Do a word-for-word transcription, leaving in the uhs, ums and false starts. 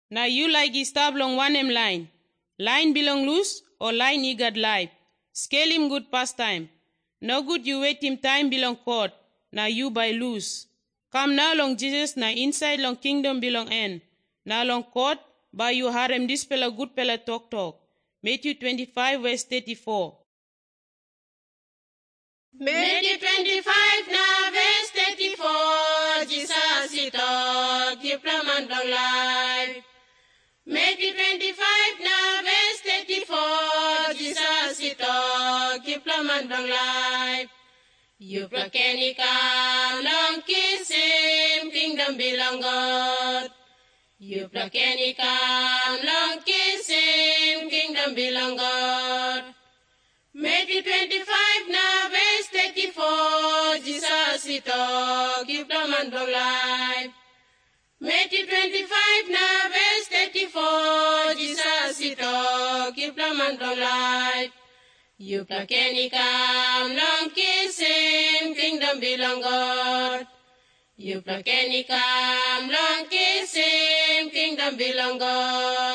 Now you like is stab long one em line. Line belong loose or line eager life. Scale him good pastime. No good you wait him time belong court. Now you by loose. Come now long Jesus na inside long kingdom belong end. Now long court by you harem this fella good fella talk talk. Matthew twenty-five verse thirty-four. Matthew twenty-five now verse thirty-four. Jesus he talk, give man long life. Matthew twenty-five now verse thirty-four. Jesus he talk, give man long life. You can come long kiss him, kingdom belong God. You can come long kiss him, kingdom belong God. Matthew twenty-five now verse thirty-four. Jesus he talk, give man long life. Matthew twenty-five now verse thirty-four. Jesus he talk, give man long life. You can come long kiss him, kingdom belong God. You can come long kiss him, kingdom belong God.